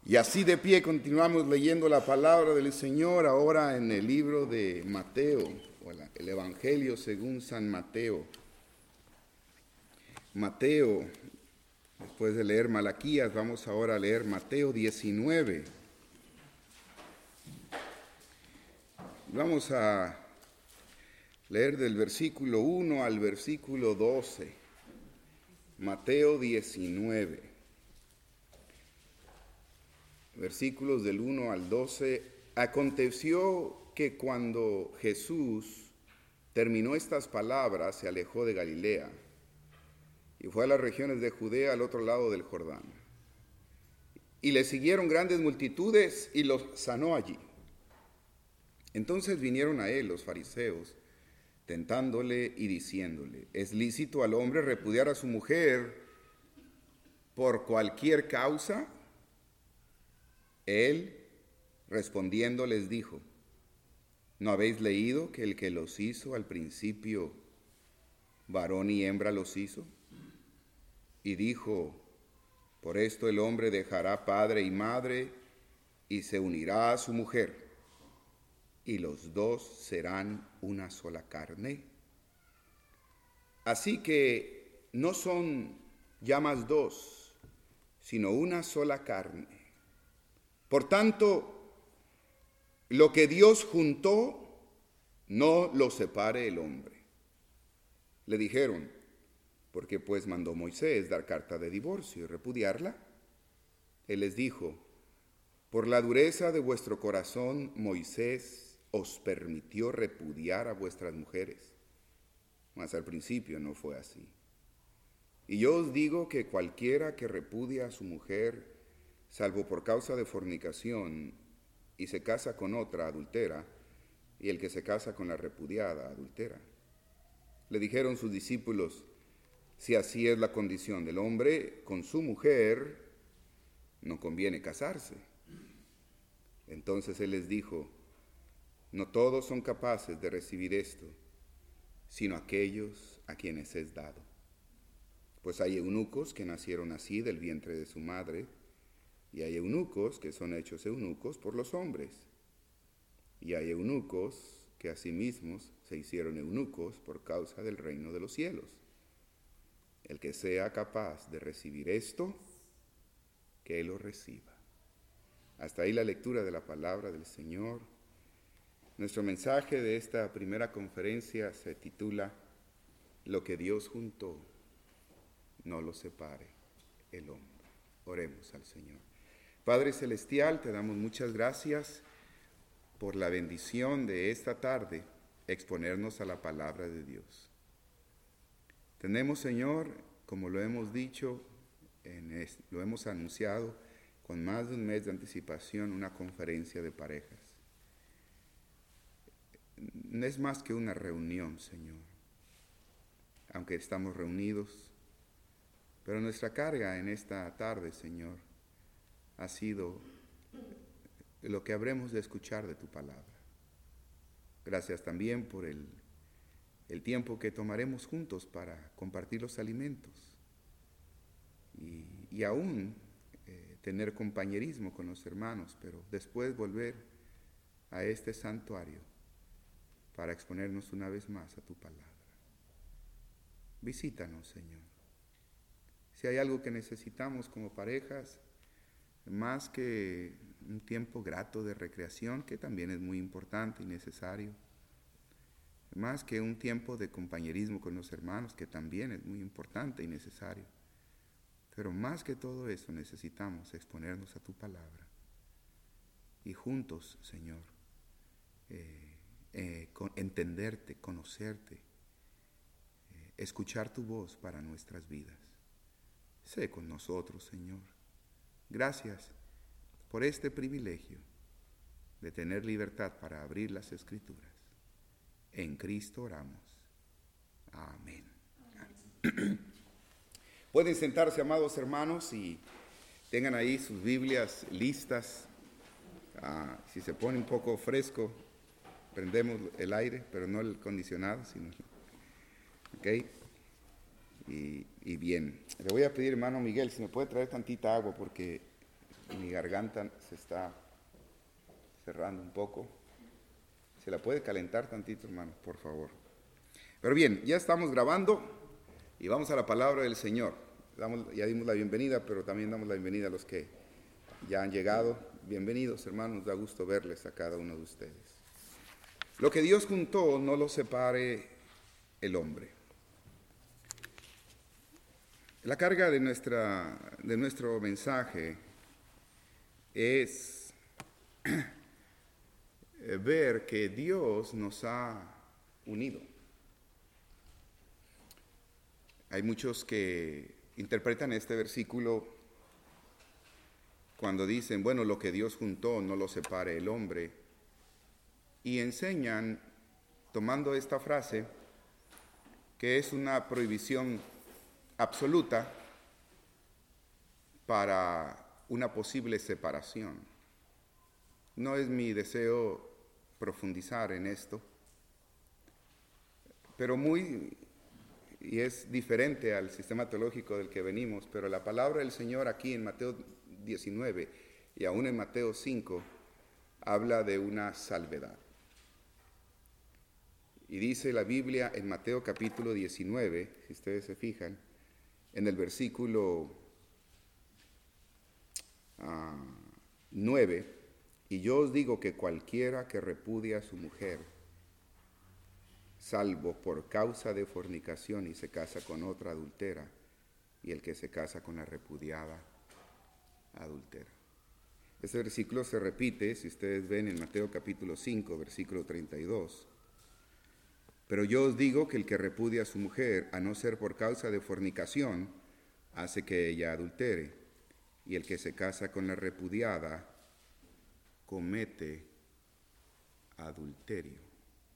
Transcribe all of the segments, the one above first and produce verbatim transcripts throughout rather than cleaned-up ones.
Y así de pie continuamos leyendo la palabra del Señor ahora en el libro de Mateo, o el Evangelio según San Mateo. Mateo, después de leer Malaquías, vamos ahora a leer Mateo diecinueve. Vamos a leer del versículo uno al versículo doce. Mateo diecinueve. Versículos del uno al doce. Aconteció que cuando Jesús terminó estas palabras, se alejó de Galilea y fue a las regiones de Judea al otro lado del Jordán. Y le siguieron grandes multitudes y los sanó allí. Entonces vinieron a él los fariseos, tentándole y diciéndole: ¿es lícito al hombre repudiar a su mujer por cualquier causa? Él, respondiendo, les dijo: ¿no habéis leído que el que los hizo al principio, varón y hembra los hizo? Y dijo: por esto el hombre dejará padre y madre y se unirá a su mujer, y los dos serán una sola carne. Así que no son ya más dos, sino una sola carne. Por tanto, lo que Dios juntó, no lo separe el hombre. Le dijeron: ¿por qué pues mandó Moisés dar carta de divorcio y repudiarla? Él les dijo: por la dureza de vuestro corazón, Moisés os permitió repudiar a vuestras mujeres, mas al principio no fue así. Y yo os digo que cualquiera que repudia a su mujer, salvo por causa de fornicación, y se casa con otra, adultera, y el que se casa con la repudiada, adultera. Le dijeron sus discípulos: si así es la condición del hombre con su mujer, no conviene casarse. Entonces él les dijo: no todos son capaces de recibir esto, sino aquellos a quienes es dado. Pues hay eunucos que nacieron así del vientre de su madre, y hay eunucos que son hechos eunucos por los hombres, y hay eunucos que asimismo se hicieron eunucos por causa del reino de los cielos. El que sea capaz de recibir esto, que lo reciba. Hasta ahí la lectura de la palabra del Señor. Nuestro mensaje de esta primera conferencia se titula: lo que Dios juntó, no lo separe el hombre. Oremos al Señor. Padre Celestial, te damos muchas gracias por la bendición de esta tarde, exponernos a la palabra de Dios. Tenemos, Señor, como lo hemos dicho, en es, lo hemos anunciado con más de un mes de anticipación, una conferencia de parejas. No es más que una reunión, Señor, aunque estamos reunidos, pero nuestra carga en esta tarde, Señor, ha sido lo que habremos de escuchar de tu palabra. Gracias también por el, el tiempo que tomaremos juntos para compartir los alimentos y, y aún eh, tener compañerismo con los hermanos, pero después volver a este santuario para exponernos una vez más a tu palabra. Visítanos, Señor. Si hay algo que necesitamos como parejas, más que un tiempo grato de recreación, que también es muy importante y necesario, más que un tiempo de compañerismo con los hermanos, que también es muy importante y necesario, pero más que todo eso necesitamos exponernos a tu palabra y juntos, Señor, eh, eh, con, entenderte, conocerte, eh, escuchar tu voz para nuestras vidas. Sé con nosotros, Señor. Gracias por este privilegio de tener libertad para abrir las Escrituras. En Cristo oramos. Amén. Amén. Pueden sentarse, amados hermanos, y tengan ahí sus Biblias listas. Ah, si se pone un poco fresco, prendemos el aire, pero no el acondicionado, sino... ¿Ok? Y, y bien, le voy a pedir, hermano Miguel, si me puede traer tantita agua, porque Mi garganta se está cerrando un poco. ¿Se la puede calentar tantito, hermano, por favor? Pero bien, ya estamos grabando y vamos a la palabra del Señor. Damos, ya dimos la bienvenida, pero también damos la bienvenida a los que ya han llegado. Bienvenidos, hermanos, nos da gusto verles a cada uno de ustedes. Lo que Dios juntó, no lo separe el hombre. La carga de, nuestra, de nuestro mensaje es ver que Dios nos ha unido. Hay muchos que interpretan este versículo cuando dicen, bueno, lo que Dios juntó no lo separe el hombre, y enseñan, tomando esta frase, que es una prohibición absoluta para una posible separación. No es mi deseo profundizar en esto, pero muy, y es diferente al sistema teológico del que venimos, pero la palabra del Señor aquí en Mateo diecinueve y aún en Mateo cinco habla de una salvedad. Y dice la Biblia en Mateo capítulo diecinueve, si ustedes se fijan, en el versículo uh, nueve, y yo os digo que cualquiera que repudia a su mujer, salvo por causa de fornicación y se casa con otra adultera, y el que se casa con la repudiada adultera. Este versículo se repite, si ustedes ven, en Mateo capítulo cinco, versículo treinta y dos. Pero yo os digo que el que repudia a su mujer, a no ser por causa de fornicación, hace que ella adultere, y el que se casa con la repudiada comete adulterio.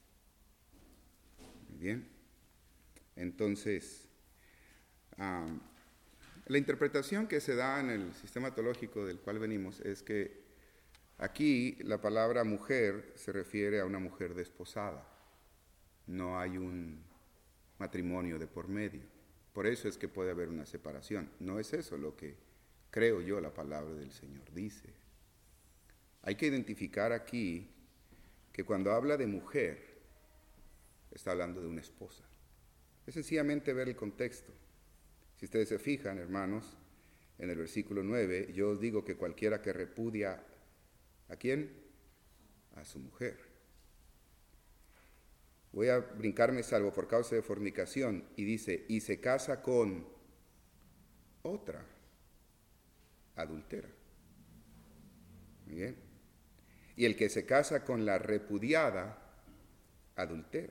Muy bien. Entonces, um, la interpretación que se da en el sistema teológico del cual venimos es que aquí la palabra mujer se refiere a una mujer desposada. No hay un matrimonio de por medio. Por eso es que puede haber una separación. No es eso lo que creo yo la palabra del Señor dice. Hay que identificar aquí que cuando habla de mujer, está hablando de una esposa. Es sencillamente ver el contexto. Si ustedes se fijan, hermanos, en el versículo nueve, yo os digo que cualquiera que repudia, ¿a quién? A su mujer. Voy a brincarme salvo por causa de fornicación, y dice, y se casa con otra adultera. Muy bien. Y el que se casa con la repudiada adultera.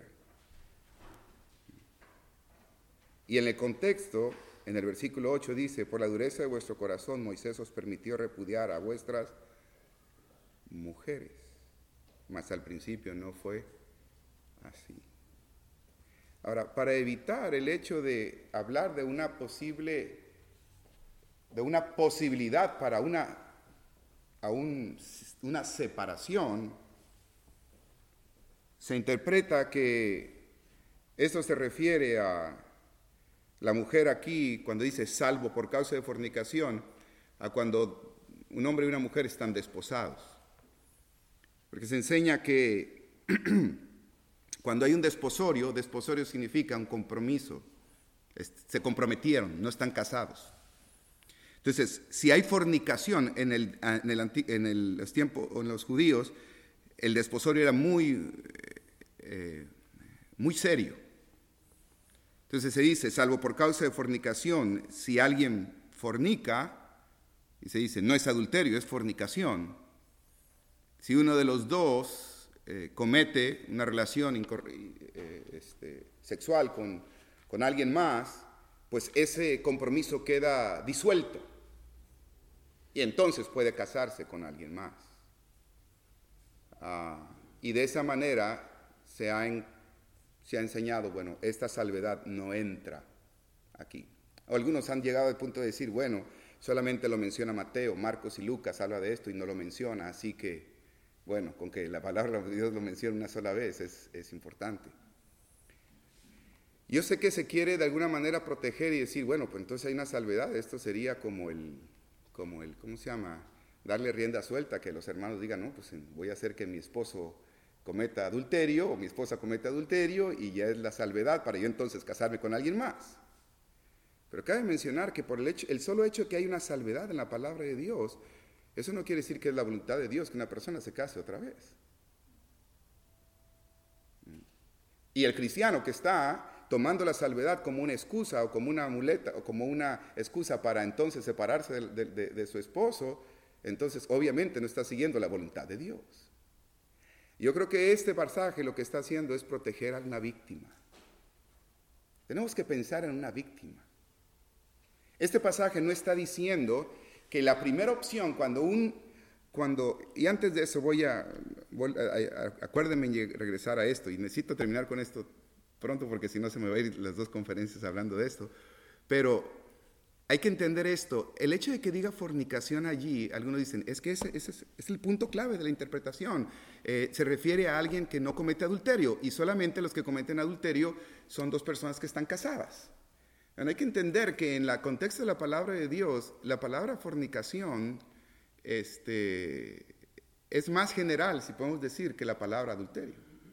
Y en el contexto, en el versículo ocho dice, por la dureza de vuestro corazón Moisés os permitió repudiar a vuestras mujeres, mas al principio no fue así. Ahora, para evitar el hecho de hablar de una posible, de una posibilidad para una, a un, una separación, se interpreta que eso se refiere a la mujer aquí, cuando dice salvo por causa de fornicación, a cuando un hombre y una mujer están desposados. Porque se enseña que cuando hay un desposorio, desposorio significa un compromiso. Se comprometieron, no están casados. Entonces, si hay fornicación en, el, en, el, en el, los tiempos, en los judíos, el desposorio era muy, eh, muy serio. Entonces se dice, salvo por causa de fornicación, si alguien fornica, y se dice, no es adulterio, es fornicación. Si uno de los dos Eh, comete una relación eh, este, sexual con, con alguien más, pues ese compromiso queda disuelto y entonces puede casarse con alguien más. Ah, y de esa manera se ha, en, se ha enseñado, bueno, esta salvedad no entra aquí. Algunos han llegado al punto de decir, bueno, solamente lo menciona Mateo, Marcos y Lucas habla de esto y no lo menciona, así que bueno, con que la palabra de Dios lo mencione una sola vez es, es importante. Yo sé que se quiere de alguna manera proteger y decir, bueno, pues entonces hay una salvedad. Esto sería como el, como el, ¿cómo se llama? darle rienda suelta, que los hermanos digan, no, pues voy a hacer que mi esposo cometa adulterio o mi esposa cometa adulterio y ya es la salvedad para yo entonces casarme con alguien más. Pero cabe mencionar que por el, hecho, el solo hecho de que hay una salvedad en la palabra de Dios, eso no quiere decir que es la voluntad de Dios que una persona se case otra vez. Y el cristiano que está tomando la salvedad como una excusa o como una muleta o como una excusa para entonces separarse de, de, de, de su esposo, entonces obviamente no está siguiendo la voluntad de Dios. Yo creo que este pasaje lo que está haciendo es proteger a una víctima. Tenemos que pensar en una víctima. Este pasaje no está diciendo que la primera opción cuando un, cuando, y antes de eso voy a, voy a, a acuérdenme regresar a esto, y necesito terminar con esto pronto porque si no se me va a ir las dos conferencias hablando de esto, pero hay que entender esto, el hecho de que diga fornicación allí, algunos dicen, es que ese, ese es, es el punto clave de la interpretación, eh, se refiere a alguien que no comete adulterio, y solamente los que cometen adulterio son dos personas que están casadas. Hay que entender que en el contexto de la palabra de Dios, la palabra fornicación este, es más general, si podemos decir, que la palabra adulterio.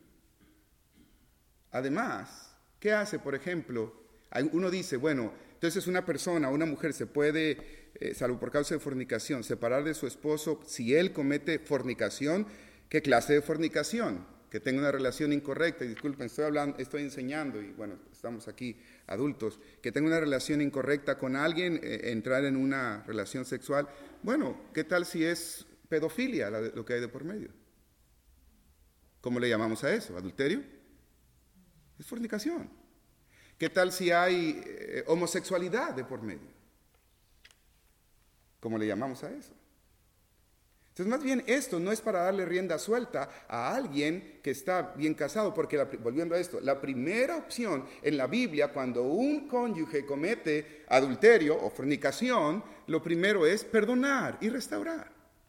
Además, ¿qué hace, por ejemplo? Uno dice, bueno, entonces una persona, una mujer se puede, eh, salvo por causa de fornicación, separar de su esposo si él comete fornicación. ¿Qué clase de fornicación? Que tenga una relación incorrecta, y disculpen, estoy hablando, estoy enseñando, y bueno, estamos aquí adultos, que tenga una relación incorrecta con alguien, eh, entrar en una relación sexual. Bueno, ¿qué tal si es pedofilia la, lo que hay de por medio? ¿Cómo le llamamos a eso? ¿Adulterio? Es fornicación. ¿Qué tal si hay eh, homosexualidad de por medio? ¿Cómo le llamamos a eso? Entonces, más bien esto no es para darle rienda suelta a alguien que está bien casado, porque la, volviendo a esto, la primera opción en la Biblia cuando un cónyuge comete adulterio o fornicación, lo primero es perdonar y restaurar.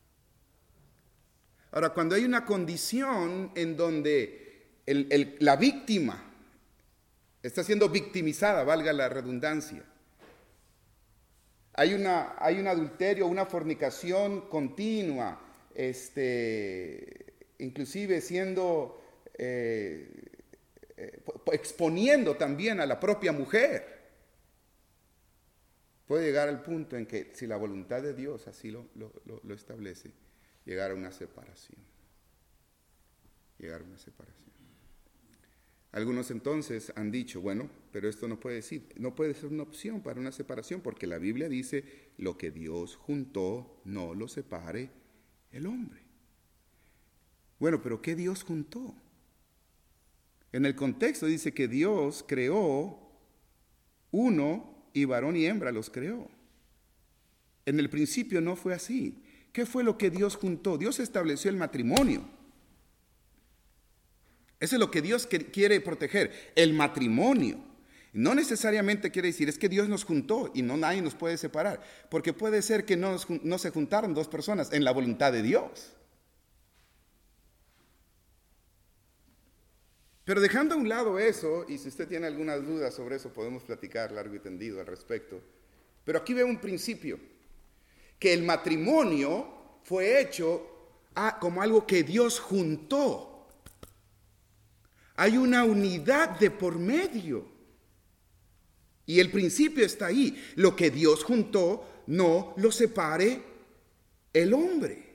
Ahora, cuando hay una condición en donde el, el, la víctima está siendo victimizada, valga la redundancia, Hay, una, hay un adulterio, una fornicación continua, este, inclusive siendo, eh, eh, exponiendo también a la propia mujer. Puede llegar al punto en que, si la voluntad de Dios así lo, lo, lo, lo establece, llegar a una separación. Llegar a una separación. Algunos entonces han dicho, bueno, pero esto no puede decir, no puede ser una opción para una separación, porque la Biblia dice, lo que Dios juntó, no lo separe el hombre. Bueno, pero ¿qué Dios juntó? En el contexto dice que Dios creó uno y varón y hembra los creó. En el principio no fue así. ¿Qué fue lo que Dios juntó? Dios estableció el matrimonio. Eso es lo que Dios quiere proteger, el matrimonio. No necesariamente quiere decir, es que Dios nos juntó y no nadie nos puede separar, porque puede ser que no, nos, no se juntaron dos personas en la voluntad de Dios. Pero dejando a un lado eso, y si usted tiene algunas dudas sobre eso, podemos platicar largo y tendido al respecto. Pero aquí veo un principio, que el matrimonio fue hecho a, como algo que Dios juntó. Hay una unidad de por medio. Y el principio está ahí. Lo que Dios juntó, no lo separe el hombre.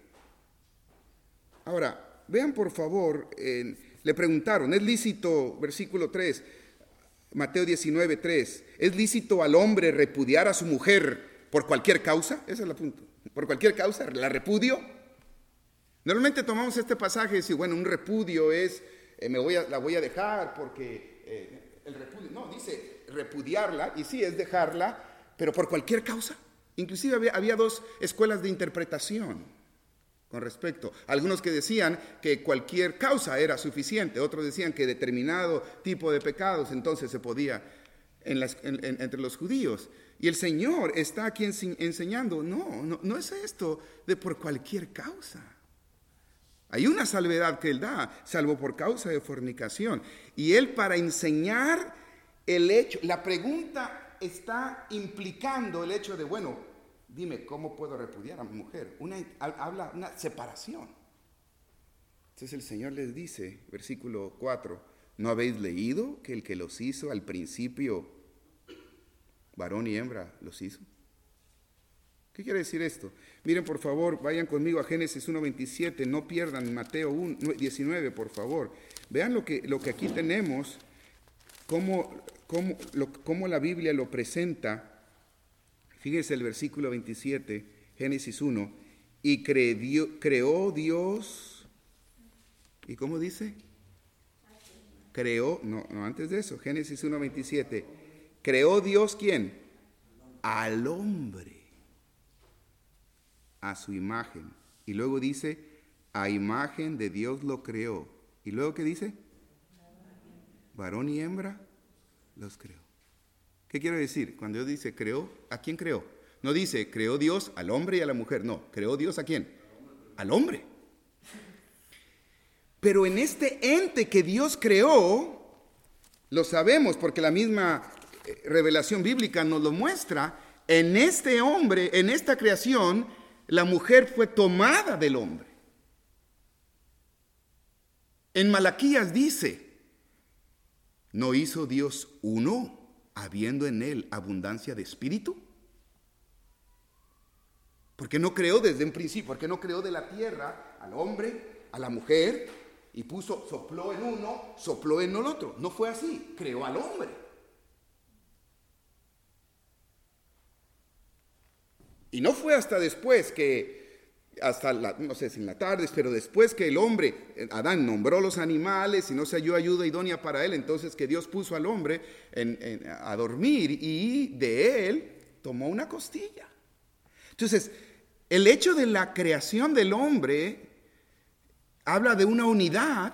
Ahora, vean por favor, eh, le preguntaron, ¿es lícito, versículo tres, Mateo diecinueve, tres, ¿es lícito al hombre repudiar a su mujer por cualquier causa? Ese es el punto. ¿Por cualquier causa? ¿La repudio? Normalmente tomamos este pasaje y decimos, bueno, un repudio es... Eh, me voy a, la voy a dejar porque eh, el repudio, no, dice repudiarla, y sí, es dejarla, pero por cualquier causa. Inclusive había, había dos escuelas de interpretación con respecto. Algunos que decían que cualquier causa era suficiente, otros decían que determinado tipo de pecados entonces se podía en las, en, en, entre los judíos. Y el Señor está aquí enseñando, no, no, no es esto de por cualquier causa. Hay una salvedad que Él da, salvo por causa de fornicación. Y Él, para enseñar el hecho, la pregunta está implicando el hecho de, bueno, dime, ¿cómo puedo repudiar a mi mujer? Una, habla una separación. Entonces el Señor les dice, versículo cuatro, ¿no habéis leído que el que los hizo al principio, varón y hembra, los hizo? ¿Qué quiere decir esto? Miren, por favor, vayan conmigo a Génesis uno veintisiete, no pierdan Mateo uno, diecinueve, por favor. Vean lo que, lo que aquí tenemos, cómo, cómo, lo, cómo la Biblia lo presenta. Fíjense el versículo veintisiete, Génesis uno, y creó, creó Dios, ¿y cómo dice? Creó, no, no, antes de eso, Génesis uno veintisiete, creó Dios, ¿quién? Al hombre, a su imagen. Y luego dice, a imagen de Dios lo creó. ¿Y luego qué dice? Varón y hembra los creó. ¿Qué quiere decir? Cuando Dios dice creó, ¿a quién creó? No dice creó Dios al hombre y a la mujer, no, creó Dios ¿a quién? Al hombre. Pero en este ente que Dios creó, lo sabemos porque la misma revelación bíblica nos lo muestra, en este hombre, en esta creación, la mujer fue tomada del hombre. En Malaquías dice, ¿no hizo Dios uno, habiendo en él abundancia de espíritu? Porque no creó desde un principio, porque no creó de la tierra al hombre, a la mujer, y puso, sopló en uno, sopló en el otro. No fue así, creó al hombre. Y no fue hasta después que, hasta la, no sé si en la tarde, pero después que el hombre, Adán, nombró los animales y no se halló ayuda idónea para él, entonces que Dios puso al hombre en, en, a dormir y de él tomó una costilla. Entonces, el hecho de la creación del hombre habla de una unidad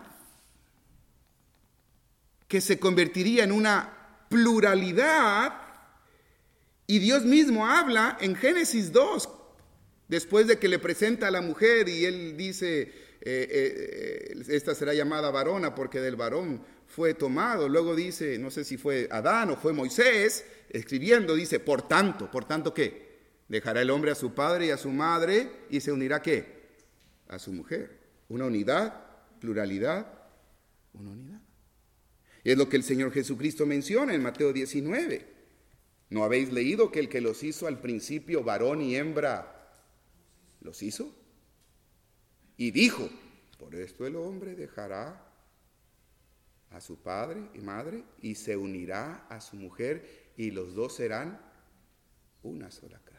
que se convertiría en una pluralidad. Y Dios mismo habla en Génesis dos, después de que le presenta a la mujer y él dice, eh, eh, esta será llamada varona porque del varón fue tomado. Luego dice, no sé si fue Adán o fue Moisés, escribiendo, dice, por tanto, ¿por tanto qué? Dejará el hombre a su padre y a su madre y se unirá ¿qué? A su mujer. Una unidad, pluralidad, una unidad. Y es lo que el Señor Jesucristo menciona en Mateo diecinueve. ¿No habéis leído que el que los hizo al principio, varón y hembra, los hizo? Y dijo, por esto el hombre dejará a su padre y madre y se unirá a su mujer y los dos serán una sola carne.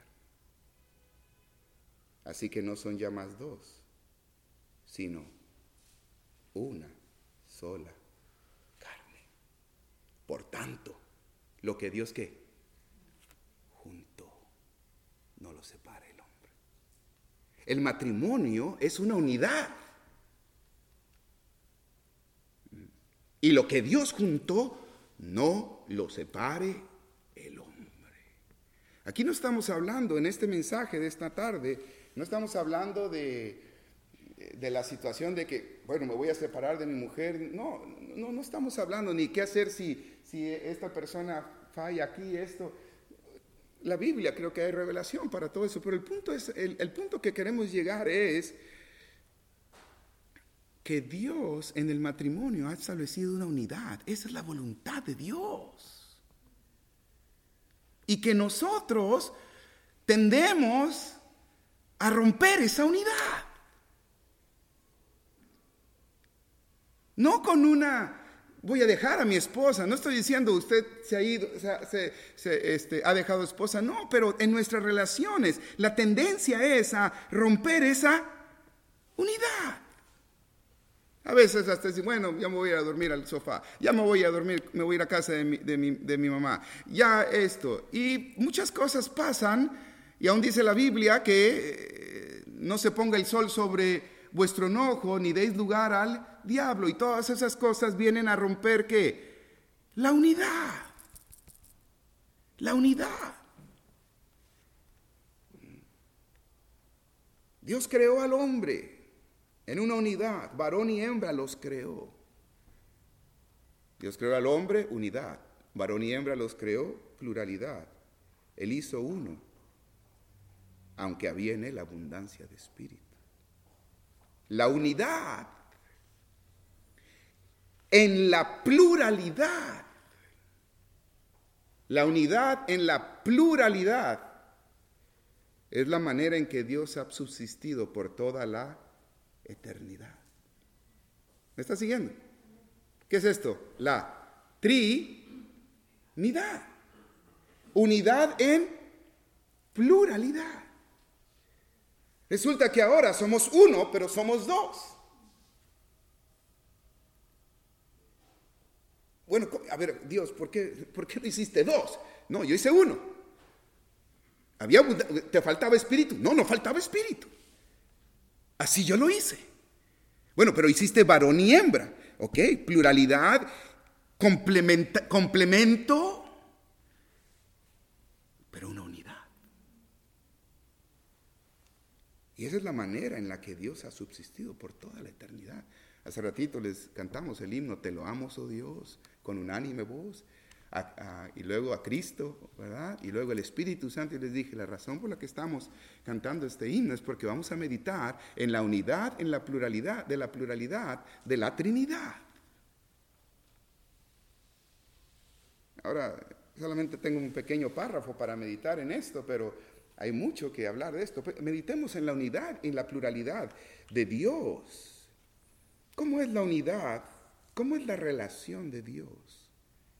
Así que no son ya más dos, sino una sola carne. Por tanto, lo que Dios ¿qué? Juntó, no lo separa el hombre. El matrimonio es una unidad. Y lo que Dios juntó, no lo separe el hombre. Aquí no estamos hablando, en este mensaje de esta tarde, no estamos hablando de, de la situación de que, bueno, me voy a separar de mi mujer. No, no, no estamos hablando ni qué hacer si, si esta persona falla aquí, esto. La Biblia creo que hay revelación para todo eso, pero el punto, es, el, el punto que queremos llegar es que Dios en el matrimonio ha establecido una unidad. Esa es la voluntad de Dios. Y que nosotros tendemos a romper esa unidad. No con una, voy a dejar a mi esposa. No estoy diciendo usted se ha ido, se, se, se este, ha dejado esposa. No, pero en nuestras relaciones la tendencia es a romper esa unidad. A veces hasta decir, bueno, ya me voy a ir a dormir al sofá, ya me voy a dormir, me voy a ir a casa de mi, de mi, de mi mamá, ya esto. Y muchas cosas pasan, y aún dice la Biblia que no se ponga el sol sobre vuestro enojo, ni deis lugar al diablo, y todas esas cosas vienen a romper, ¿qué? La unidad, la unidad. Dios creó al hombre en una unidad, varón y hembra los creó. Dios creó al hombre, unidad. Varón y hembra los creó, pluralidad. Él hizo uno. aunque había en él abundancia de espíritu. La unidad en la pluralidad. La unidad en la pluralidad es la manera en que Dios ha subsistido por toda la eternidad. ¿Me está siguiendo? ¿Qué es esto? La Trinidad. Unidad en pluralidad. Resulta que ahora somos uno, pero somos dos. Bueno, a ver, Dios, ¿por qué, por qué no hiciste dos? No, yo hice uno. Había, ¿te faltaba espíritu? No, no faltaba espíritu. Así yo lo hice. Bueno, pero hiciste varón y hembra. Ok, pluralidad, complementa, complemento, pero una unidad. Y esa es la manera en la que Dios ha subsistido por toda la eternidad. Hace ratito les cantamos el himno, te lo amo, oh Dios, con unánime voz, a, a, y luego a Cristo, ¿verdad? Y luego el Espíritu Santo, y les dije, la razón por la que estamos cantando este himno es porque vamos a meditar en la unidad, en la pluralidad, de la pluralidad de la Trinidad. Ahora, solamente tengo un pequeño párrafo para meditar en esto, pero hay mucho que hablar de esto. Meditemos en la unidad, en la pluralidad de Dios. ¿Cómo es la unidad? ¿Cómo es la relación de Dios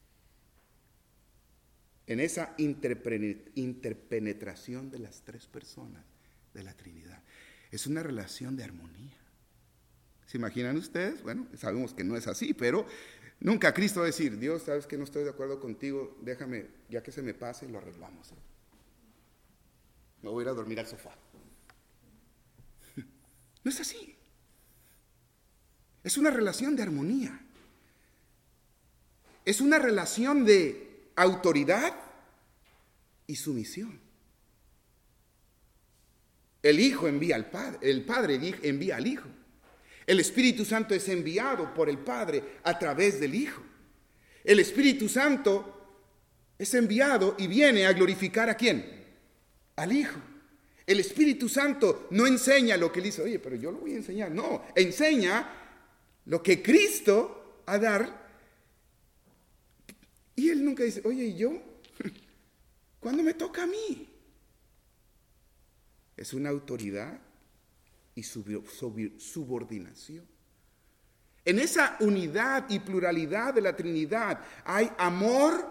en esa interpenetración de las tres personas de la Trinidad? Es una relación de armonía. ¿Se imaginan ustedes? Bueno, sabemos que no es así, pero nunca Cristo va a decir, Dios, sabes que no estoy de acuerdo contigo, déjame, ya que se me pase, lo arreglamos. Me voy a ir a dormir al sofá. No es así. Es una relación de armonía. Es una relación de autoridad y sumisión. El Hijo envía al Padre, el Padre envía al Hijo. El Espíritu Santo es enviado por el Padre a través del Hijo. El Espíritu Santo es enviado y viene a glorificar ¿a quién? Al Hijo. El Espíritu Santo no enseña lo que él dice, oye, pero yo lo voy a enseñar. No, enseña lo que Cristo ha dar. Y él nunca dice, oye, ¿y yo? ¿Cuándo me toca a mí? Es una autoridad y subordinación. En esa unidad y pluralidad de la Trinidad hay amor,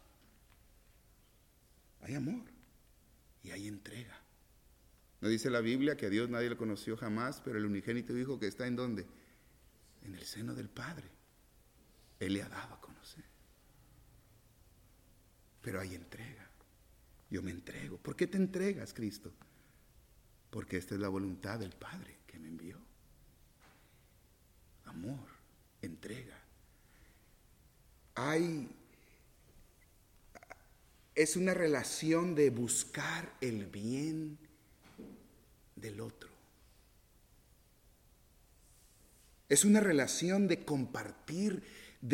hay amor y hay entrega. ¿No dice la Biblia que a Dios nadie lo conoció jamás, pero el unigénito Hijo que está en dónde? En el seno del Padre. Él le ha dado a conocer. Pero hay entrega. Yo me entrego. ¿Por qué te entregas, Cristo? Porque esta es la voluntad del Padre que me envió. Amor, entrega. Hay, es una relación de buscar el bien del otro. Es una relación de compartir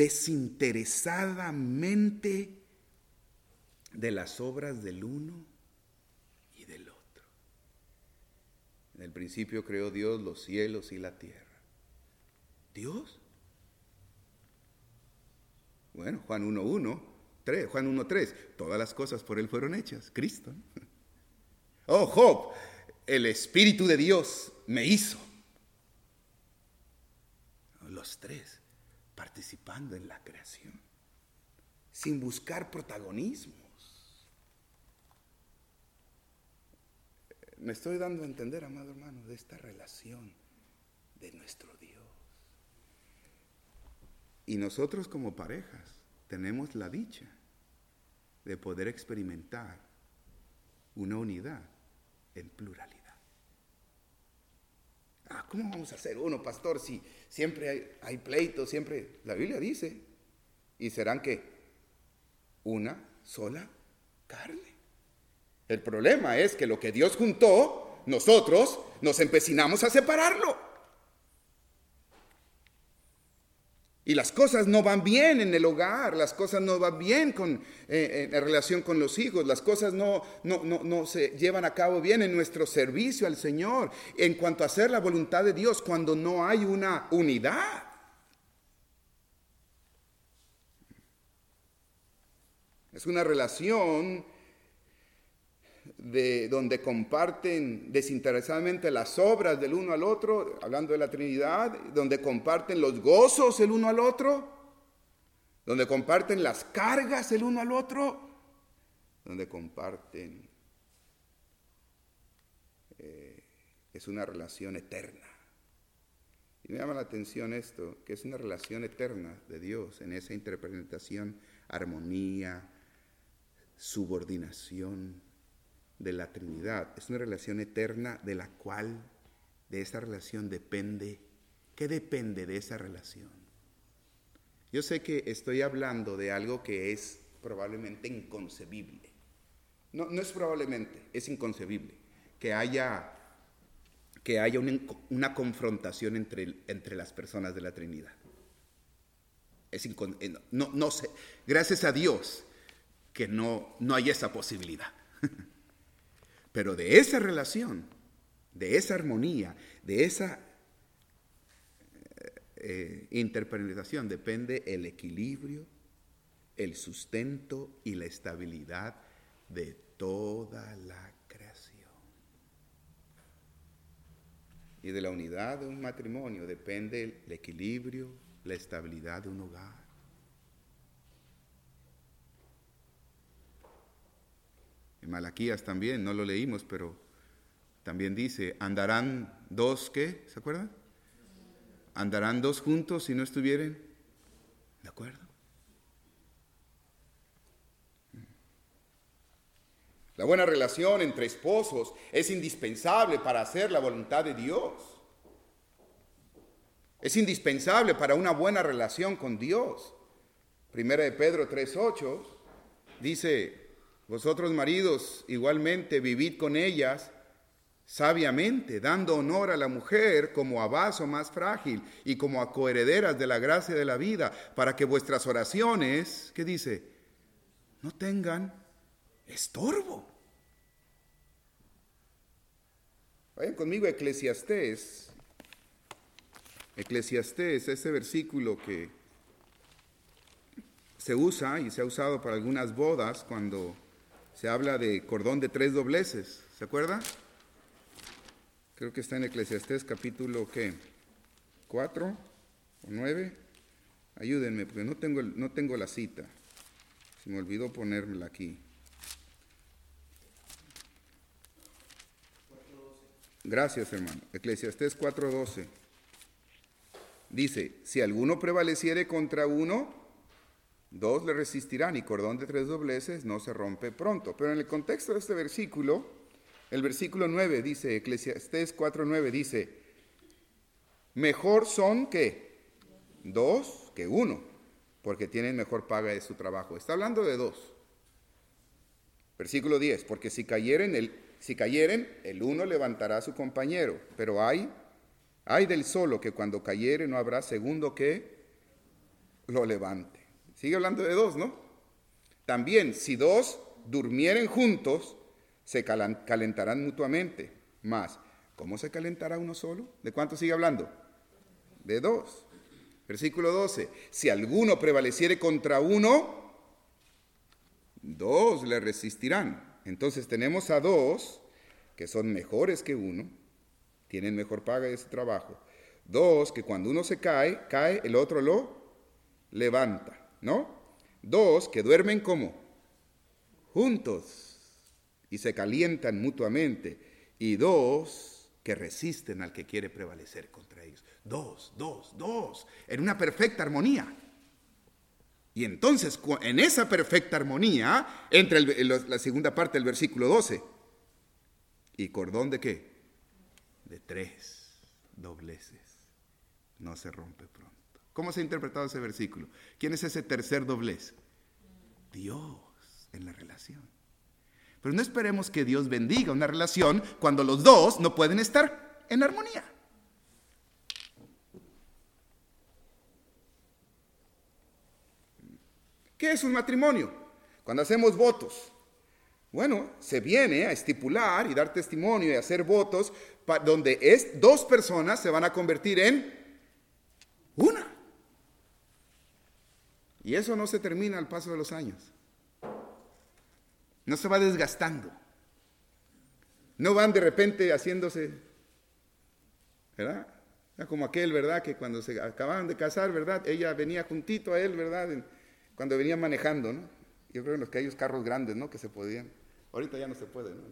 desinteresadamente de las obras del uno y del otro. En el principio creó Dios los cielos y la tierra. ¿Dios? Bueno, Juan uno uno, tres, Juan uno tres, todas las cosas por él fueron hechas, Cristo. Oh, Job, el Espíritu de Dios me hizo. Los tres participando en la creación, sin buscar protagonismos. Me estoy dando a entender, amado hermano, de esta relación de nuestro Dios. Y nosotros como parejas tenemos la dicha de poder experimentar una unidad en pluralidad. Ah, ¿cómo vamos a hacer uno, pastor, si siempre hay, hay pleitos, siempre? La Biblia dice, y serán que una sola carne. El problema es que lo que Dios juntó, nosotros nos empecinamos a separarlo. Y las cosas no van bien en el hogar, las cosas no van bien con, eh, en relación con los hijos, las cosas no, no, no, no se llevan a cabo bien en nuestro servicio al Señor, en cuanto a hacer la voluntad de Dios, cuando no hay una unidad. Es una relación de donde comparten desinteresadamente las obras del uno al otro, hablando de la Trinidad, donde comparten los gozos el uno al otro, donde comparten las cargas el uno al otro, donde comparten, eh, es una relación eterna. Y me llama la atención esto, que es una relación eterna de Dios en esa interpretación, armonía, subordinación de la Trinidad. Es una relación eterna de la cual, de esa relación depende, ¿qué depende de esa relación? Yo sé que estoy hablando de algo que es probablemente inconcebible. No, no es probablemente, es inconcebible que haya, que haya una, una confrontación entre, entre las personas de la Trinidad. Es incon, no, no sé, gracias a Dios que no, no hay esa posibilidad. Pero de esa relación, de esa armonía, de esa eh, interpretación depende el equilibrio, el sustento y la estabilidad de toda la creación. Y de la unidad de un matrimonio depende el equilibrio, la estabilidad de un hogar. En Malaquías también, no lo leímos, pero también dice, andarán dos, ¿qué? ¿Se acuerdan? Andarán dos juntos si no estuvieren de acuerdo. La buena relación entre esposos es indispensable para hacer la voluntad de Dios. Es indispensable para una buena relación con Dios. Primera de Pedro tres ocho dice, vosotros maridos igualmente vivid con ellas sabiamente, dando honor a la mujer como a vaso más frágil y como a coherederas de la gracia de la vida, para que vuestras oraciones, ¿qué dice? No tengan estorbo. Vayan conmigo a Eclesiastés. Eclesiastés, ese versículo que se usa y se ha usado para algunas bodas cuando se habla de cordón de tres dobleces, ¿se acuerda? Creo que está en Eclesiastés capítulo, ¿qué? ¿Cuatro o nueve? Ayúdenme, porque no tengo, no tengo la cita. Se me olvidó ponérmela aquí. Gracias, hermano. Eclesiastés cuatro doce. Dice, si alguno prevaleciere contra uno, dos le resistirán y cordón de tres dobleces no se rompe pronto. Pero en el contexto de este versículo, el versículo nueve dice, Eclesiastés cuatro nueve dice, mejor son que dos que uno, porque tienen mejor paga de su trabajo. Está hablando de dos. Versículo diez, porque si cayeren, el, si cayeren, el uno levantará a su compañero, pero hay, hay del solo que cuando cayere no habrá segundo que lo levante. Sigue hablando de dos, ¿no? También, si dos durmieren juntos, se calentarán mutuamente. Más, ¿cómo se calentará uno solo? ¿De cuánto sigue hablando? De dos. Versículo doce. Si alguno prevaleciere contra uno, dos le resistirán. Entonces tenemos a dos que son mejores que uno, tienen mejor paga de su trabajo. Dos que cuando uno se cae, cae, el otro lo levanta. ¿No? Dos que duermen como juntos y se calientan mutuamente, y dos que resisten al que quiere prevalecer contra ellos. Dos, dos, dos, en una perfecta armonía. Y entonces, en esa perfecta armonía, entra el, la segunda parte del versículo doce. ¿Y cordón de qué? De tres dobleces. No se rompe pronto. ¿Cómo se ha interpretado ese versículo? ¿Quién es ese tercer doblez? Dios en la relación. Pero no esperemos que Dios bendiga una relación cuando los dos no pueden estar en armonía. ¿Qué es un matrimonio? Cuando hacemos votos. Bueno, se viene a estipular y dar testimonio y hacer votos pa- donde es, dos personas se van a convertir en una. Y eso no se termina al paso de los años. No se va desgastando. No van de repente haciéndose, ¿verdad? Como aquel, ¿verdad? Que cuando se acababan de casar, ¿verdad? Ella venía juntito a él, ¿verdad? Cuando venía manejando, ¿no? Yo creo en los que aquellos carros grandes, ¿no? Que se podían. Ahorita ya no se puede, ¿no?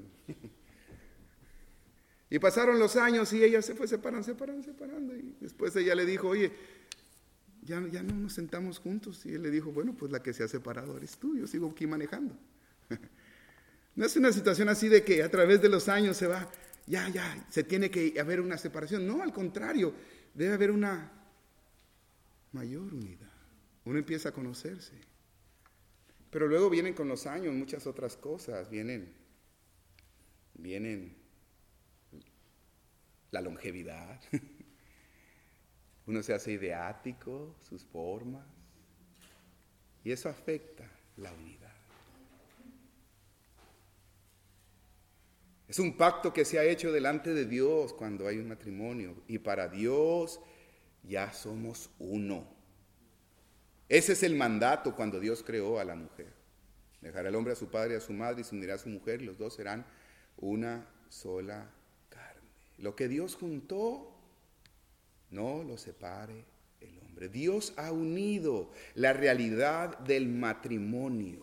Y pasaron los años y ella se fue separando, separando, separando. Y después ella le dijo, oye, ya, ya no nos sentamos juntos. Y él le dijo, bueno, pues la que se ha separado eres tú, yo sigo aquí manejando. No es una situación así de que a través de los años se va, ya, ya, se tiene que haber una separación. No, al contrario, debe haber una mayor unidad. Uno empieza a conocerse. Pero luego vienen con los años muchas otras cosas. Vienen, vienen la longevidad. Uno se hace ideático, sus formas. Y eso afecta la unidad. Es un pacto que se ha hecho delante de Dios cuando hay un matrimonio. Y para Dios ya somos uno. Ese es el mandato cuando Dios creó a la mujer. Dejará el hombre a su padre y a su madre y se unirá a su mujer y los dos serán una sola carne. Lo que Dios juntó, no lo separe el hombre. Dios ha unido la realidad del matrimonio.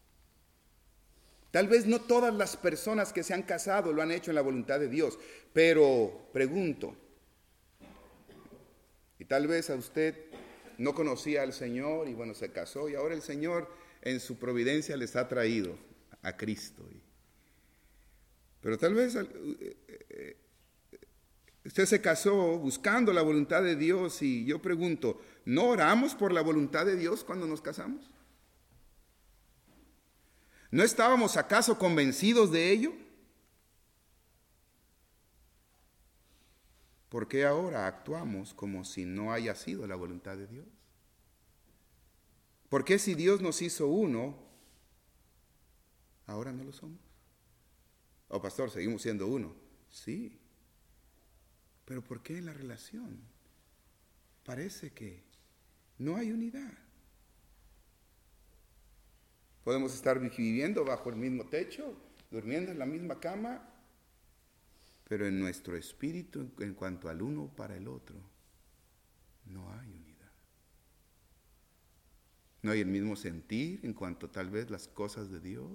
Tal vez no todas las personas que se han casado lo han hecho en la voluntad de Dios, pero pregunto, y tal vez a usted no conocía al Señor y bueno, se casó y ahora el Señor en su providencia les ha traído a Cristo. Pero tal vez usted se casó buscando la voluntad de Dios y yo pregunto, ¿no oramos por la voluntad de Dios cuando nos casamos? ¿No estábamos acaso convencidos de ello? ¿Por qué ahora actuamos como si no haya sido la voluntad de Dios? ¿Por qué si Dios nos hizo uno, ahora no lo somos? Oh, pastor, seguimos siendo uno. Sí. Pero ¿por qué en la relación parece que no hay unidad? Podemos estar viviendo bajo el mismo techo, durmiendo en la misma cama, pero en nuestro espíritu, en cuanto al uno para el otro, no hay unidad. No hay el mismo sentir en cuanto tal vez las cosas de Dios.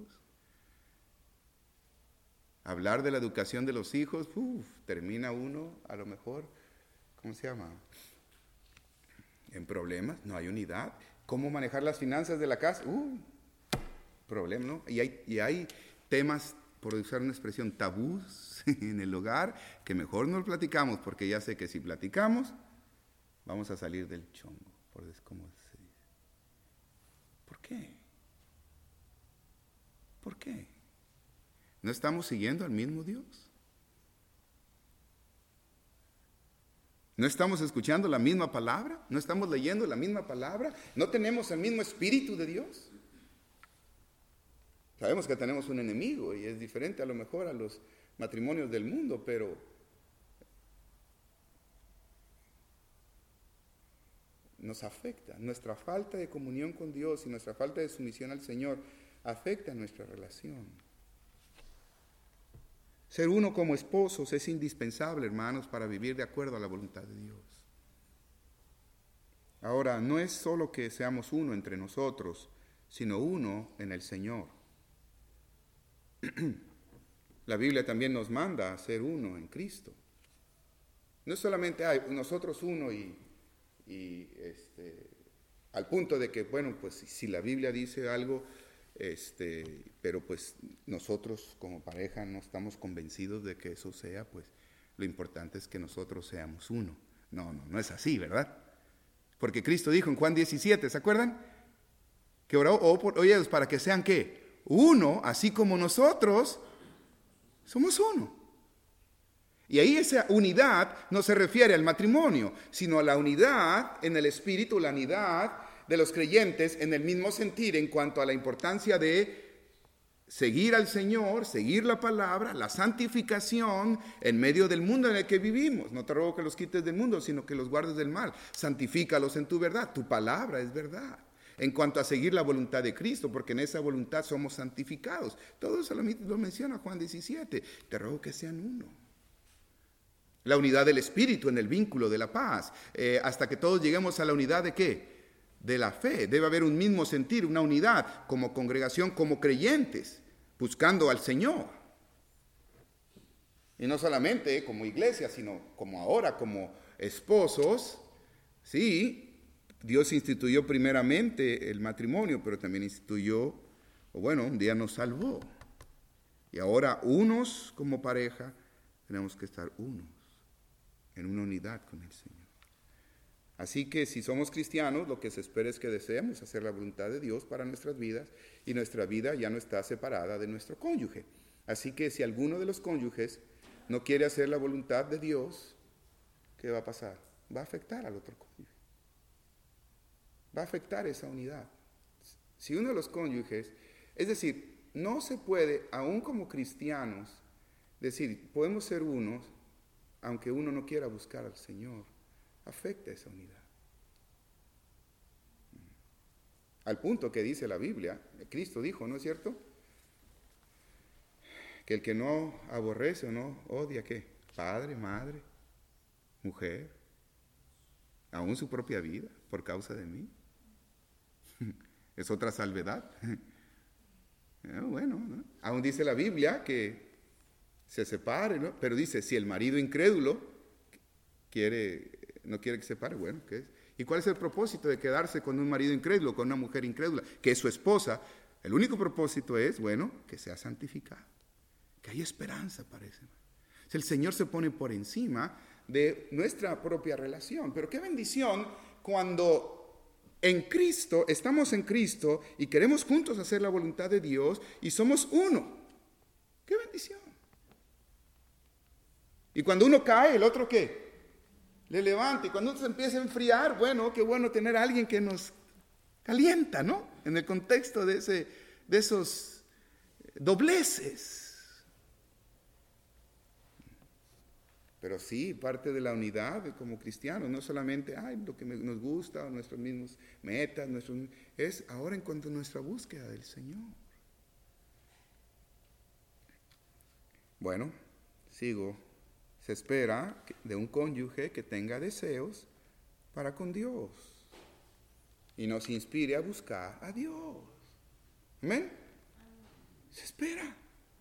Hablar de la educación de los hijos, uf, termina uno a lo mejor, ¿cómo se llama? En problemas, no hay unidad. ¿Cómo manejar las finanzas de la casa? Uh, problema, ¿no? Y hay, y hay temas, por usar una expresión, tabús en el hogar, que mejor no platicamos, porque ya sé que si platicamos, vamos a salir del chongo, por como se dice. ¿Por qué? ¿Por qué? ¿No estamos siguiendo al mismo Dios? ¿No estamos escuchando la misma palabra? ¿No estamos leyendo la misma palabra? ¿No tenemos el mismo espíritu de Dios? Sabemos que tenemos un enemigo y es diferente a lo mejor a los matrimonios del mundo, pero nos afecta. Nuestra falta de comunión con Dios y nuestra falta de sumisión al Señor afecta nuestra relación. Ser uno como esposos es indispensable, hermanos, para vivir de acuerdo a la voluntad de Dios. Ahora, no es solo que seamos uno entre nosotros, sino uno en el Señor. La Biblia también nos manda a ser uno en Cristo. No solamente hay nosotros uno y, y este, al punto de que, bueno, pues si la Biblia dice algo, este, pero pues nosotros como pareja no estamos convencidos de que eso sea, pues lo importante es que nosotros seamos uno. No, no, no es así, ¿verdad? Porque Cristo dijo en Juan diecisiete, ¿se acuerdan? Que oró, oh, por, oye, para que sean ¿qué? Uno, así como nosotros somos uno. Y ahí esa unidad no se refiere al matrimonio, sino a la unidad en el espíritu, la unidad de los creyentes en el mismo sentir en cuanto a la importancia de seguir al Señor, seguir la palabra, la santificación en medio del mundo en el que vivimos. No te ruego que los quites del mundo, sino que los guardes del mal. Santifícalos en tu verdad. Tu palabra es verdad. En cuanto a seguir la voluntad de Cristo, porque en esa voluntad somos santificados. Todo eso lo, lo menciona Juan diecisiete. Te ruego que sean uno. La unidad del Espíritu en el vínculo de la paz. Eh, hasta que todos lleguemos a la unidad de ¿qué? De la fe. Debe haber un mismo sentir, una unidad como congregación, como creyentes, buscando al Señor. Y no solamente como iglesia, sino como ahora, como esposos. Sí, Dios instituyó primeramente el matrimonio, pero también instituyó, o bueno, un día nos salvó. Y ahora unos como pareja tenemos que estar unos, en una unidad con el Señor. Así que si somos cristianos, lo que se espera es que deseemos hacer la voluntad de Dios para nuestras vidas y nuestra vida ya no está separada de nuestro cónyuge. Así que si alguno de los cónyuges no quiere hacer la voluntad de Dios, ¿qué va a pasar? Va a afectar al otro cónyuge. Va a afectar esa unidad. Si uno de los cónyuges, es decir, no se puede, aún como cristianos, decir, podemos ser unos, aunque uno no quiera buscar al Señor. Afecta esa unidad. Al punto que dice la Biblia, Cristo dijo, ¿no es cierto? Que el que no aborrece o no odia, ¿qué? Padre, madre, mujer, aún su propia vida, por causa de mí. Es otra salvedad. Bueno, ¿no? Aún dice la Biblia que se separe, ¿no? Pero dice, si el marido incrédulo quiere... no quiere que se pare, bueno, ¿qué es? ¿Y cuál es el propósito de quedarse con un marido incrédulo, con una mujer incrédula, que es su esposa? El único propósito es, bueno, que sea santificado, que haya esperanza para ese. Si el Señor se pone por encima de nuestra propia relación. Pero qué bendición cuando en Cristo, estamos en Cristo y queremos juntos hacer la voluntad de Dios y somos uno. Qué bendición. Y cuando uno cae, ¿el otro qué? Le levanta. Y cuando uno se empieza a enfriar, bueno, qué bueno tener a alguien que nos calienta, ¿no? En el contexto de, ese, de esos dobleces. Pero sí, parte de la unidad como cristianos, no solamente ay, lo que nos gusta, nuestras mismas metas, nuestros, es ahora en cuanto a nuestra búsqueda del Señor. Bueno, sigo. Se espera de un cónyuge que tenga deseos para con Dios y nos inspire a buscar a Dios. ¿Amén? Se espera.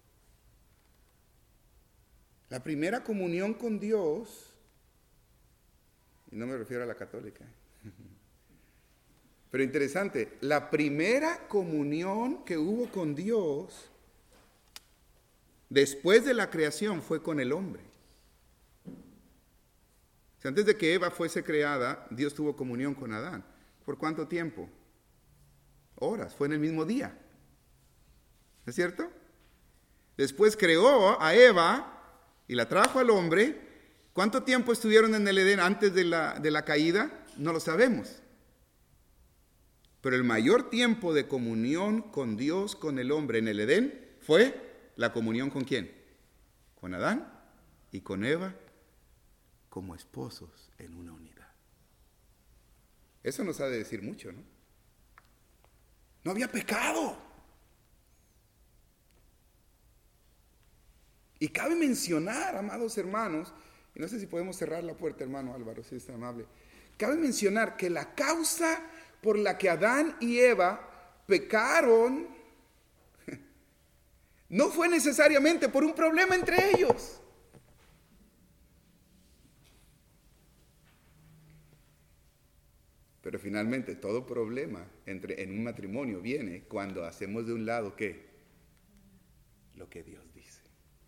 La primera comunión con Dios, y no me refiero a la católica, pero interesante, la primera comunión que hubo con Dios después de la creación fue con el hombre. O sea, antes de que Eva fuese creada, Dios tuvo comunión con Adán. ¿Por cuánto tiempo? Horas, fue en el mismo día. ¿No es cierto? Después creó a Eva y la trajo al hombre. ¿Cuánto tiempo estuvieron en el Edén antes de la, de la caída? No lo sabemos. Pero el mayor tiempo de comunión con Dios, con el hombre en el Edén, fue la comunión ¿con quién? Con Adán y con Eva, como esposos en una unidad. Eso nos ha de decir mucho, ¿no? No había pecado. Y cabe mencionar, amados hermanos, y no sé si podemos cerrar la puerta, hermano Álvaro, si es tan amable. Cabe mencionar que la causa por la que Adán y Eva pecaron no fue necesariamente por un problema entre ellos. Pero finalmente todo problema entre, en un matrimonio viene cuando hacemos de un lado ¿qué? Lo que Dios dice.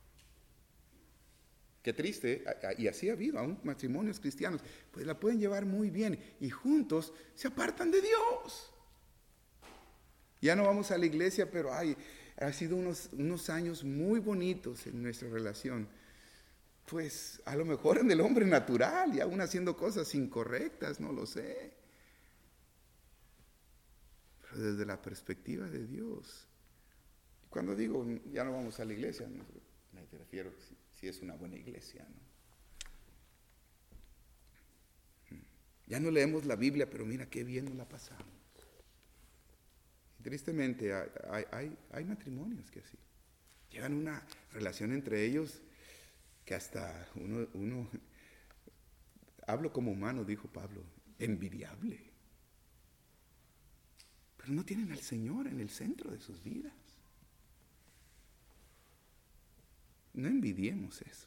Qué triste, y así ha habido aún matrimonios cristianos, pues la pueden llevar muy bien y juntos se apartan de Dios. Ya no vamos a la iglesia, pero ay, ha sido unos, unos años muy bonitos en nuestra relación. Pues a lo mejor en el hombre natural y aún haciendo cosas incorrectas, no lo sé. pero desde la perspectiva de Dios. Cuando digo, ya no vamos a la iglesia, no, me refiero si, si es una buena iglesia, ¿no? Ya no leemos la Biblia, pero mira qué bien nos la pasamos. Y tristemente hay, hay, hay, hay matrimonios que así. Llevan una relación entre ellos que hasta uno, uno, hablo como humano, dijo Pablo, envidiable. Pero no tienen al Señor en el centro de sus vidas. No envidiemos eso.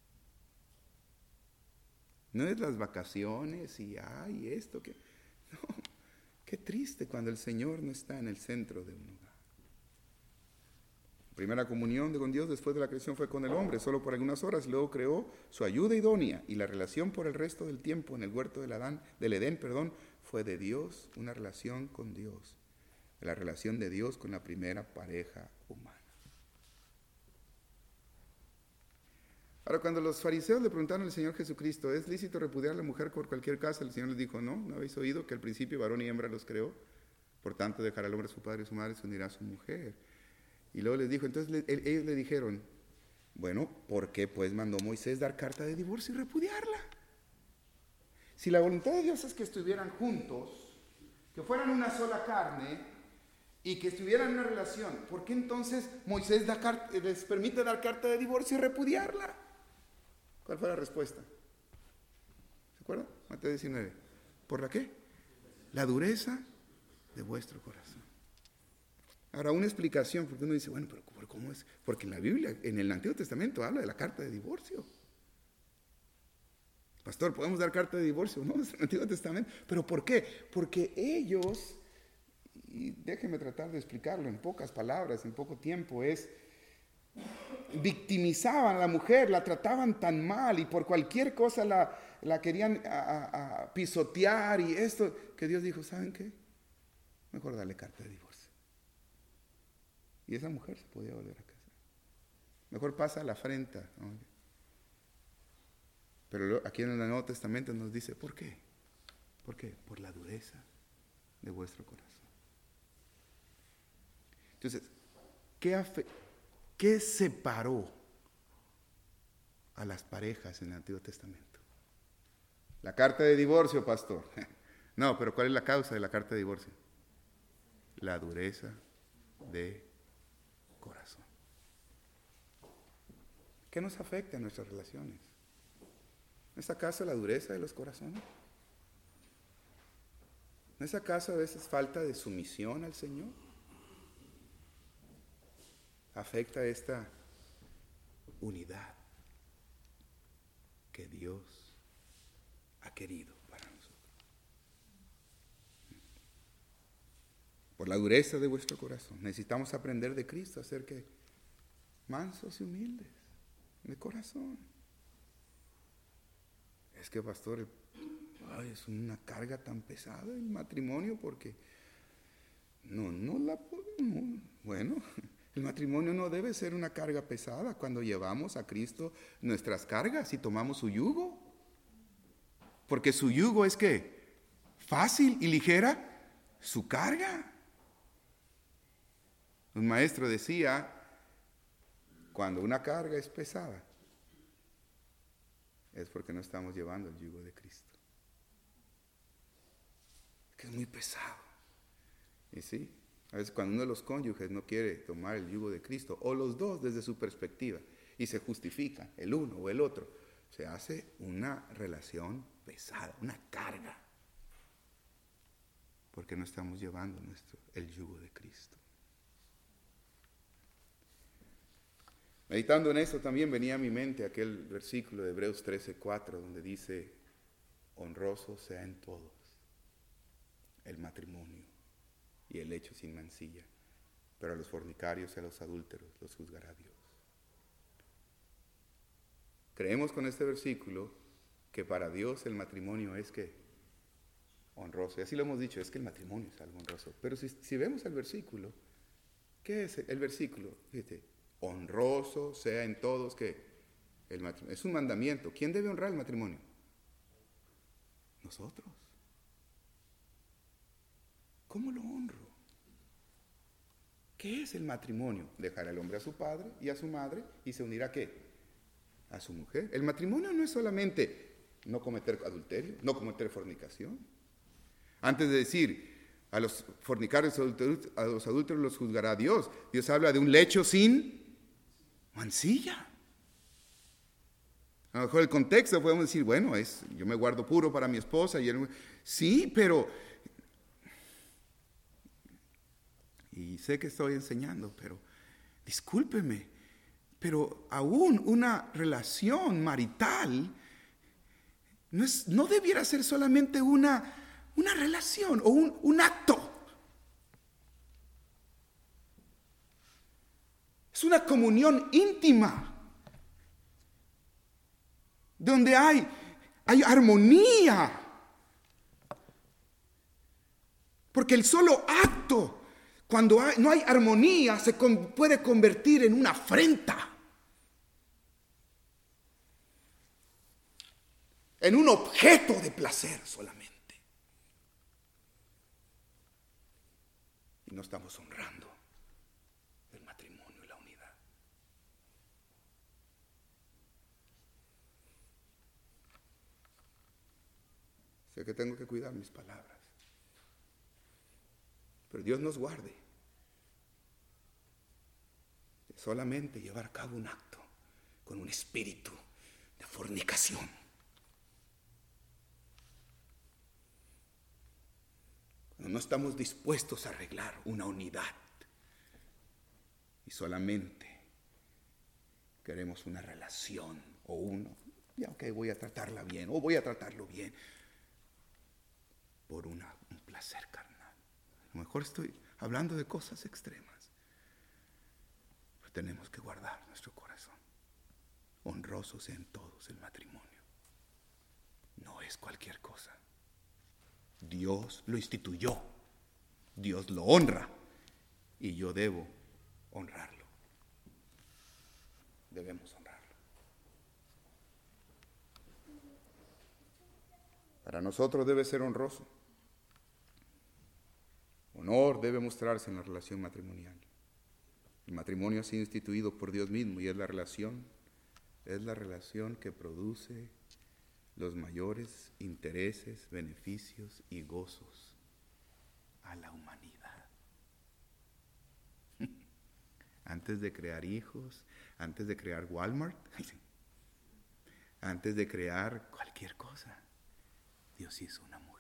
No es las vacaciones y ay, esto que... No, qué triste cuando el Señor no está en el centro de un hogar. La primera comunión con Dios después de la creación fue con el hombre, solo por algunas horas. Luego creó su ayuda idónea y la relación por el resto del tiempo en el huerto del, Adán, del Edén perdón, fue de Dios, una relación con Dios. La relación de Dios con la primera pareja humana. Ahora, cuando los fariseos le preguntaron al Señor Jesucristo, ¿es lícito repudiar a la mujer por cualquier causa? El Señor les dijo, no, ¿no habéis oído que al principio varón y hembra los creó? Por tanto, dejará al hombre a su padre y a su madre, se unirá a su mujer. Y luego les dijo, entonces le, ellos le dijeron, bueno, ¿por qué pues mandó Moisés dar carta de divorcio y repudiarla? Si la voluntad de Dios es que estuvieran juntos, que fueran una sola carne y que estuvieran en una relación, ¿por qué entonces Moisés da carta, les permite dar carta de divorcio y repudiarla? ¿Cuál fue la respuesta? ¿Se acuerdan? Mateo diecinueve. ¿Por la qué? La dureza de vuestro corazón. Ahora, una explicación, porque uno dice, bueno, pero ¿cómo es? Porque en la Biblia, en el Antiguo Testamento, habla de la carta de divorcio. Pastor, ¿podemos dar carta de divorcio? No, es el Antiguo Testamento. ¿Pero por qué? Porque ellos, y déjenme tratar de explicarlo en pocas palabras, en poco tiempo, es... victimizaban a la mujer, la trataban tan mal y por cualquier cosa la, la querían a, a, a pisotear y esto, que Dios dijo, ¿saben qué? Mejor darle carta de divorcio. Y esa mujer se podía volver a casar. Mejor pasa la afrenta, ¿no? Pero aquí en el Nuevo Testamento nos dice, ¿por qué? ¿Por qué? Por la dureza de vuestro corazón. Entonces, ¿qué afecta? ¿Qué separó a las parejas en el Antiguo Testamento? La carta de divorcio, pastor. No, pero ¿cuál es la causa de la carta de divorcio? La dureza de corazón. ¿Qué nos afecta en nuestras relaciones? ¿No es acaso la dureza de los corazones? ¿No es acaso a veces falta de sumisión al Señor? Afecta esta unidad que Dios ha querido para nosotros. Por la dureza de vuestro corazón. Necesitamos aprender de Cristo a ser que mansos y humildes de corazón. Es que, pastor, ay, es una carga tan pesada el matrimonio porque no, no la podemos. Bueno. El matrimonio no debe ser una carga pesada cuando llevamos a Cristo nuestras cargas y tomamos su yugo. Porque su yugo es ¿qué? Fácil y ligera su carga. Un maestro decía, cuando una carga es pesada, es porque no estamos llevando el yugo de Cristo. Que es muy pesado. Y sí. A veces cuando uno de los cónyuges no quiere tomar el yugo de Cristo, o los dos desde su perspectiva, y se justifican, el uno o el otro, se hace una relación pesada, una carga, porque no estamos llevando nuestro, el yugo de Cristo. Meditando en esto también venía a mi mente aquel versículo de Hebreos trece cuatro, donde dice, honroso sea en todos el matrimonio y el hecho sin mancilla, pero a los fornicarios y a los adúlteros los juzgará Dios. Creemos con este versículo que para Dios el matrimonio es que honroso, y así lo hemos dicho, es que el matrimonio es algo honroso, pero si, si vemos el versículo, ¿qué es el versículo? Fíjate, honroso sea en todos que el matrimonio, es un mandamiento. ¿Quién debe honrar el matrimonio? Nosotros. ¿Cómo lo honro? ¿Qué es el matrimonio? Dejar al hombre a su padre y a su madre y se unirá ¿a qué? A su mujer. El matrimonio no es solamente no cometer adulterio, no cometer fornicación. Antes de decir a los fornicarios, a los adúlteros los juzgará Dios, Dios habla de un lecho sin mancilla. A lo mejor el contexto podemos decir, bueno, es yo me guardo puro para mi esposa y él, sí, pero y sé que estoy enseñando, pero discúlpeme, pero aún una relación marital no, es, no debiera ser solamente una, una relación o un, un acto. Es una comunión íntima, donde hay, hay armonía. Porque el solo acto, cuando hay, no hay armonía, se con, puede convertir en una afrenta. En un objeto de placer solamente. Y no estamos honrando el matrimonio y la unidad. Sé que tengo que cuidar mis palabras. Pero Dios nos guarde de solamente llevar a cabo un acto con un espíritu de fornicación. Cuando no estamos dispuestos a arreglar una unidad y solamente queremos una relación o uno, ya ok, voy a tratarla bien o voy a tratarlo bien por una, un placer carnal. A lo mejor estoy hablando de cosas extremas, pero tenemos que guardar nuestro corazón. Honrosos en todos el matrimonio. No es cualquier cosa. Dios lo instituyó. Dios lo honra. Y yo debo honrarlo. Debemos honrarlo. Para nosotros debe ser honroso. Honor debe mostrarse en la relación matrimonial. El matrimonio ha sido instituido por Dios mismo y es la relación, es la relación que produce los mayores intereses, beneficios y gozos a la humanidad. Antes de crear hijos, antes de crear Walmart, antes de crear cualquier cosa, Dios hizo una mujer.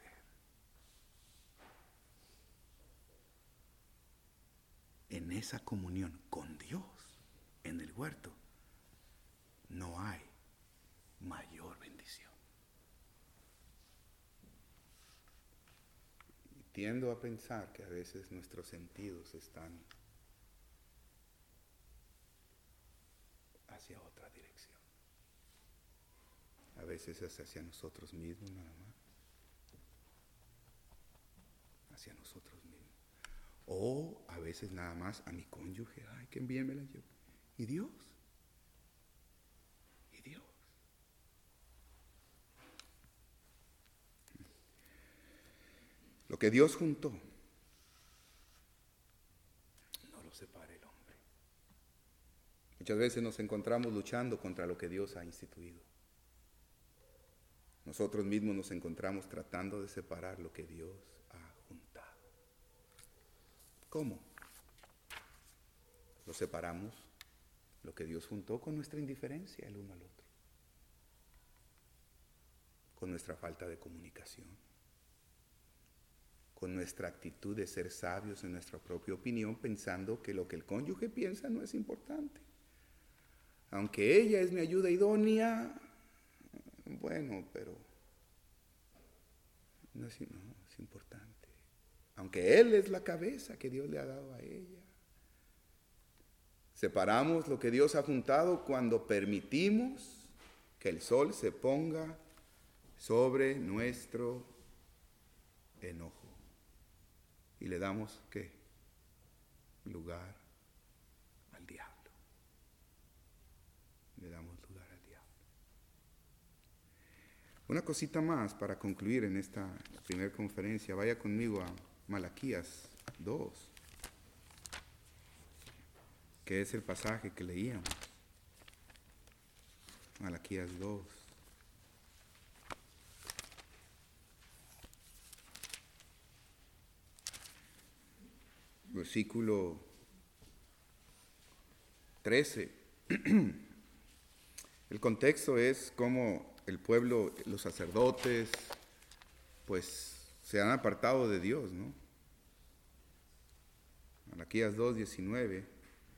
En esa comunión con Dios, en el huerto, no hay mayor bendición. Y tiendo a pensar que a veces nuestros sentidos están hacia otra dirección. A veces es hacia nosotros mismos nada más. Hacia nosotros mismos. O a veces nada más a mi cónyuge. Ay, que bien me la llevo. ¿Y Dios? ¿Y Dios? Lo que Dios juntó, no lo separe el hombre. Muchas veces nos encontramos luchando contra lo que Dios ha instituido. Nosotros mismos nos encontramos tratando de separar lo que Dios ha juntado. ¿Cómo? Lo separamos, lo que Dios juntó, con nuestra indiferencia el uno al otro, con nuestra falta de comunicación, con nuestra actitud de ser sabios en nuestra propia opinión, pensando que lo que el cónyuge piensa no es importante. Aunque ella es mi ayuda idónea, bueno, pero no es, no, es importante. Aunque Él es la cabeza que Dios le ha dado a ella. Separamos lo que Dios ha juntado cuando permitimos que el sol se ponga sobre nuestro enojo. Y le damos, ¿qué? Lugar al diablo. Le damos lugar al diablo. Una cosita más para concluir en esta primera conferencia. Vaya conmigo a Malaquías dos. que es el pasaje que leíamos. Malaquías dos. Versículo trece. El contexto es cómo el pueblo, los sacerdotes, pues se han apartado de Dios, ¿no? Malaquías dos, diecinueve.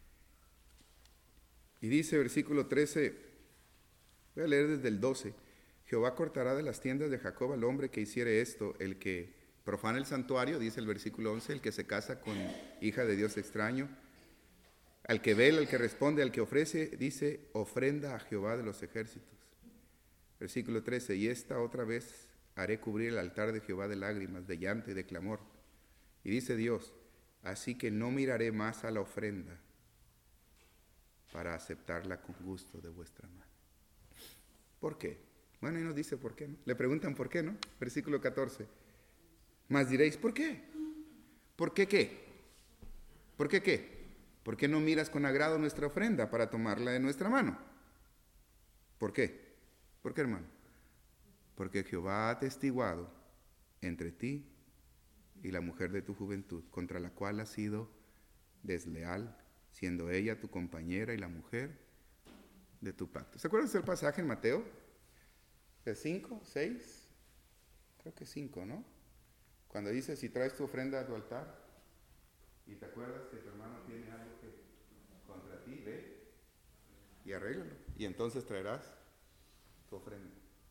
Y dice versículo trece, voy a leer desde el doce. Jehová cortará de las tiendas de Jacob al hombre que hiciere esto, el que profana el santuario, dice el versículo once, el que se casa con hija de Dios extraño, al que vela, al que responde, al que ofrece, dice, ofrenda a Jehová de los ejércitos. Versículo trece, y esta otra vez haré cubrir el altar de Jehová de lágrimas, de llanto y de clamor. Y dice Dios, así que no miraré más a la ofrenda para aceptarla con gusto de vuestra mano. ¿Por qué? Bueno, y nos dice por qué, ¿no? Le preguntan por qué, ¿no? Versículo catorce. Mas diréis, ¿por qué? ¿Por qué qué? ¿Por qué qué? ¿Por qué no miras con agrado nuestra ofrenda para tomarla de nuestra mano? ¿Por qué? ¿Por qué, hermano? Porque Jehová ha atestiguado entre ti y la mujer de tu juventud, contra la cual has sido desleal, siendo ella tu compañera y la mujer de tu pacto. ¿Se acuerdan del pasaje en Mateo? ¿De cinco, seis? Creo que cinco, ¿no? Cuando dice, si traes tu ofrenda a tu altar y te acuerdas que tu hermano tiene algo que contra ti, ve y arréglalo. Y entonces traerás tu ofrenda.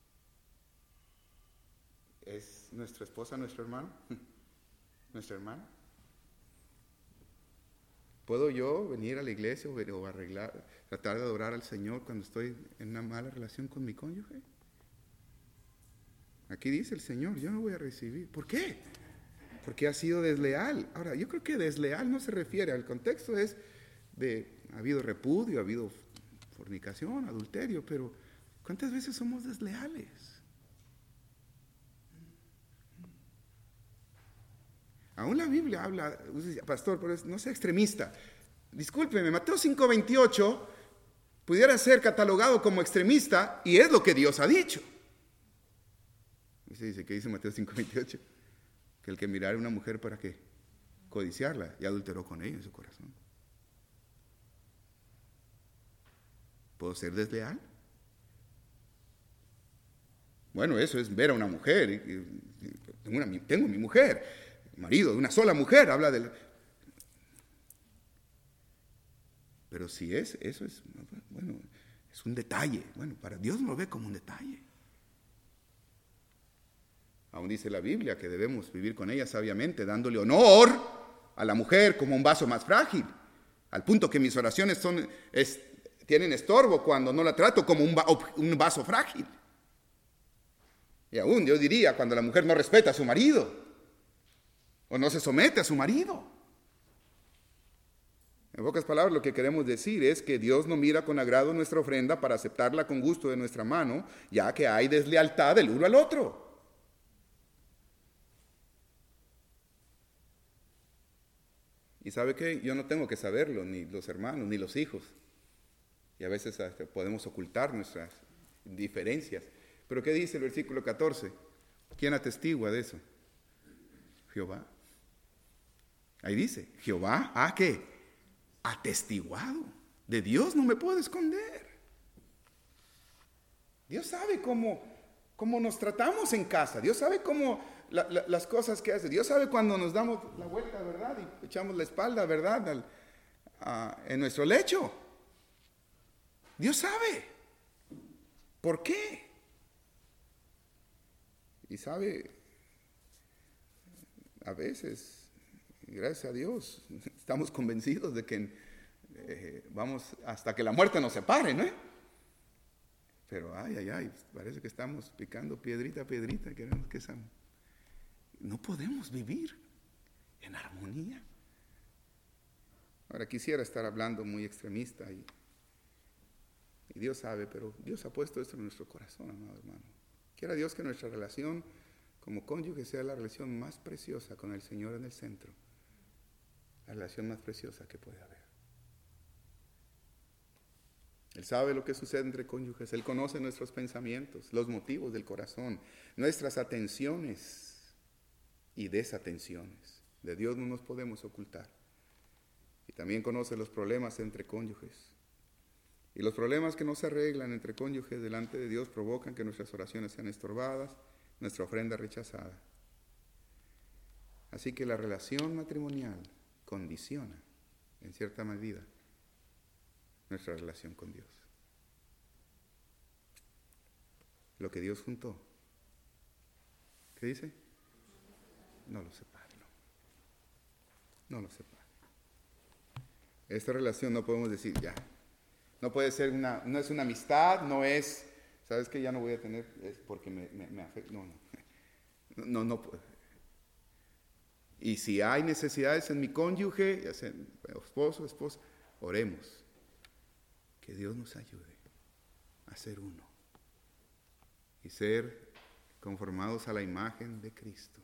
¿Es nuestra esposa nuestro hermano? ¿Nuestra hermana? ¿Puedo yo venir a la iglesia o arreglar, tratar de adorar al Señor cuando estoy en una mala relación con mi cónyuge? Aquí dice el Señor, yo no voy a recibir. ¿Por qué? Porque ha sido desleal. Ahora, yo creo que desleal no se refiere, al contexto es de, ha habido repudio, ha habido fornicación, adulterio, pero ¿cuántas veces somos desleales? Aún la Biblia habla, pastor, pero no sea extremista. Discúlpeme, Mateo cinco veintiocho pudiera ser catalogado como extremista y es lo que Dios ha dicho. Y se dice, ¿qué dice Mateo cinco veintiocho? Que el que mirara a una mujer para qué, codiciarla, y adulteró con ella en su corazón. ¿Puedo ser desleal? Bueno, eso es ver a una mujer. Tengo, una, tengo mi mujer, marido de una sola mujer, habla del... Pero si es, eso es, bueno, es un detalle. Bueno, para Dios no lo ve como un detalle. Aún dice la Biblia que debemos vivir con ella sabiamente, dándole honor a la mujer como un vaso más frágil, al punto que mis oraciones son, es, tienen estorbo cuando no la trato como un, un vaso frágil. Y aún yo diría cuando la mujer no respeta a su marido o no se somete a su marido. En pocas palabras, lo que queremos decir es que Dios no mira con agrado nuestra ofrenda para aceptarla con gusto de nuestra mano, ya que hay deslealtad del uno al otro. Y ¿sabe qué? Yo no tengo que saberlo, ni los hermanos, ni los hijos. Y a veces hasta podemos ocultar nuestras diferencias. Pero ¿qué dice el versículo catorce? ¿Quién atestigua de eso? Jehová. Ahí dice, Jehová, ¿a qué? Atestiguado. De Dios no me puedo esconder. Dios sabe cómo, cómo nos tratamos en casa. Dios sabe cómo la, la, las cosas que hace. Dios sabe cuando nos damos la vuelta, ¿verdad? Y echamos la espalda, ¿verdad? Al, a, en nuestro lecho. Dios sabe. ¿Por qué? Y sabe, a veces, gracias a Dios, estamos convencidos de que eh, vamos hasta que la muerte nos separe, ¿no? Pero ay, ay, ay, parece que estamos picando piedrita a piedrita, queremos que esa... No podemos vivir en armonía. Ahora quisiera estar hablando muy extremista y, y Dios sabe, pero Dios ha puesto esto en nuestro corazón, amado hermano. Quiera Dios que nuestra relación como cónyuge sea la relación más preciosa con el Señor en el centro, la relación más preciosa que puede haber. Él sabe lo que sucede entre cónyuges. Él conoce nuestros pensamientos, los motivos del corazón, nuestras atenciones y desatenciones. De Dios no nos podemos ocultar. Y también conoce los problemas entre cónyuges. Y los problemas que no se arreglan entre cónyuges delante de Dios provocan que nuestras oraciones sean estorbadas, nuestra ofrenda rechazada. Así que la relación matrimonial condiciona, en cierta medida, nuestra relación con Dios. Lo que Dios juntó, ¿qué dice? No lo separe, no, no lo separe. Esta relación no podemos decir ya, no puede ser una, no es una amistad, no es, ¿sabes qué? Ya no voy a tener, es porque me, me, me afecta, no, no, no, no puede. Y si hay necesidades en mi cónyuge, ya sea esposo, esposa, oremos. Que Dios nos ayude a ser uno y ser conformados a la imagen de Cristo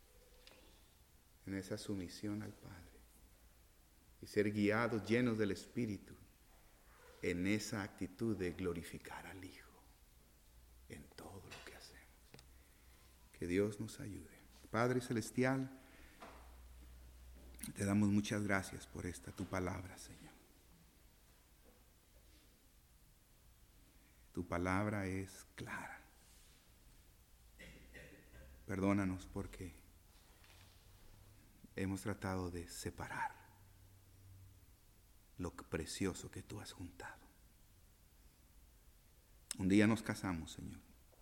en esa sumisión al Padre y ser guiados, llenos del Espíritu en esa actitud de glorificar al Hijo en todo lo que hacemos. Que Dios nos ayude. Padre Celestial, te damos muchas gracias por esta tu palabra, Señor. Tu palabra es clara. Perdónanos porque hemos tratado de separar lo precioso que tú has juntado. Un día nos casamos, Señor.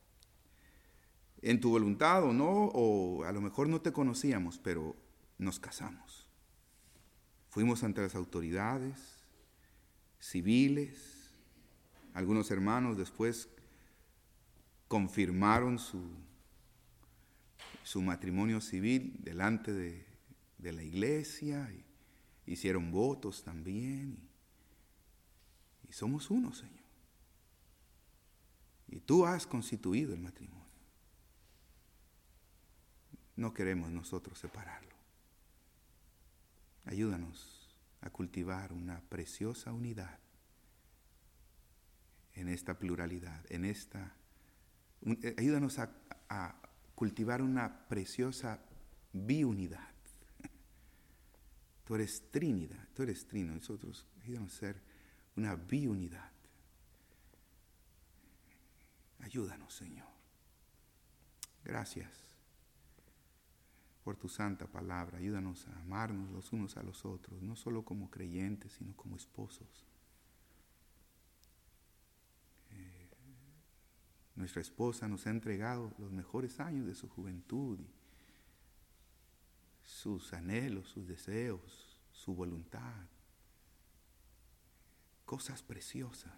En tu voluntad o no, o a lo mejor no te conocíamos, pero nos casamos. Fuimos ante las autoridades civiles. Algunos hermanos después confirmaron su, su matrimonio civil delante de, de la iglesia, y hicieron votos también, y, y somos uno, Señor. Y tú has constituido el matrimonio. No queremos nosotros separarlo. Ayúdanos a cultivar una preciosa unidad en esta pluralidad, en esta, un, eh, ayúdanos a, a cultivar una preciosa biunidad. Tú eres Trinidad, tú eres Trino, nosotros ayúdanos a ser una biunidad. Ayúdanos, Señor. Gracias por tu santa palabra. Ayúdanos a amarnos los unos a los otros, no solo como creyentes, sino como esposos. Nuestra esposa nos ha entregado los mejores años de su juventud, y sus anhelos, sus deseos, su voluntad, cosas preciosas.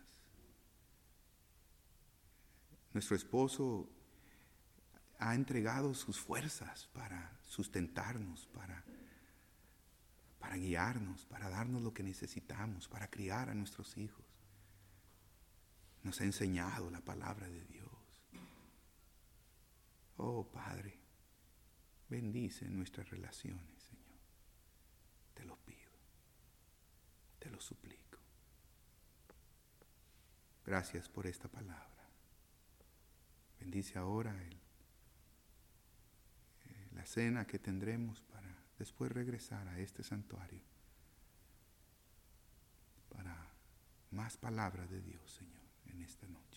Nuestro esposo ha entregado sus fuerzas para sustentarnos, para, para guiarnos, para darnos lo que necesitamos, para criar a nuestros hijos. Nos ha enseñado la palabra de Dios. Oh Padre, bendice nuestras relaciones, Señor. Te lo pido, te lo suplico. Gracias por esta palabra. Bendice ahora el, eh, la cena que tendremos para después regresar a este santuario para más palabra de Dios, Señor, en esta noche.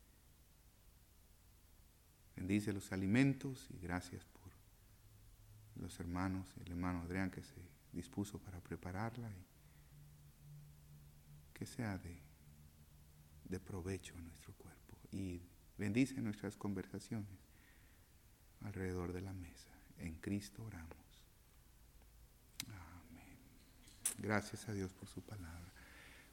Bendice los alimentos y gracias por los hermanos y el hermano Adrián que se dispuso para prepararla, y que sea de, de provecho a nuestro cuerpo. Y bendice nuestras conversaciones alrededor de la mesa. En Cristo oramos. Amén. Gracias a Dios por su palabra.